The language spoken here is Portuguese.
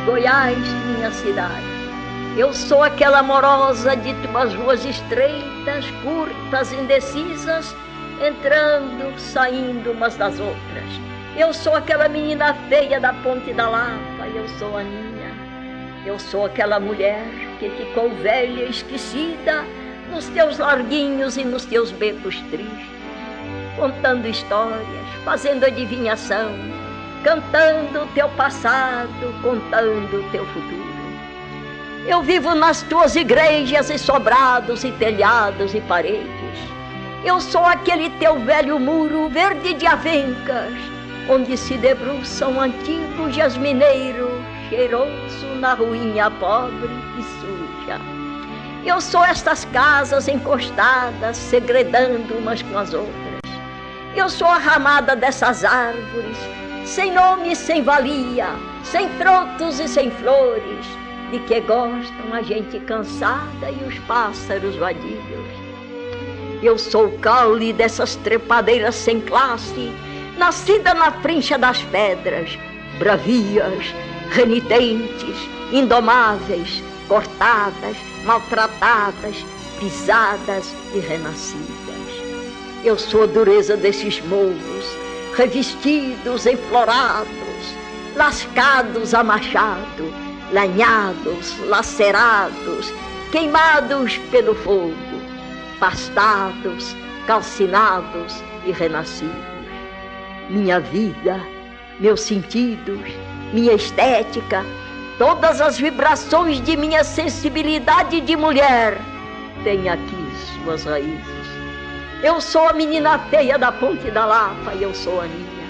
Goiás, minha cidade. Eu sou aquela amorosa de tuas ruas estreitas, curtas, indecisas, entrando, saindo umas das outras. Eu sou aquela menina feia da Ponte da Lapa, eu sou a Aninha. Eu sou aquela mulher que ficou velha e esquecida nos teus larguinhos e nos teus becos tristes, contando histórias, fazendo adivinhação, cantando o teu passado, contando o teu futuro. Eu vivo nas tuas igrejas e sobrados e telhados e paredes. Eu sou aquele teu velho muro verde de avencas, onde se debruça um antigo jasmineiro cheiroso na ruinha pobre e suja. Eu sou estas casas encostadas, segredando umas com as outras. Eu sou a ramada dessas árvores, sem nome e sem valia, sem frutos e sem flores, de que gostam a gente cansada e os pássaros vadios. Eu sou o caule dessas trepadeiras sem classe, nascida na frincha das pedras, bravias, renitentes, indomáveis, cortadas, maltratadas, pisadas e renascidas. Eu sou a dureza desses morros, revestidos, enflorados, lascados a machado, lanhados, lacerados, queimados pelo fogo, pastados, calcinados e renascidos. Minha vida, meus sentidos, minha estética, todas as vibrações de minha sensibilidade de mulher têm aqui suas raízes. Eu sou a menina feia da Ponte da Lapa e eu sou a Aninha.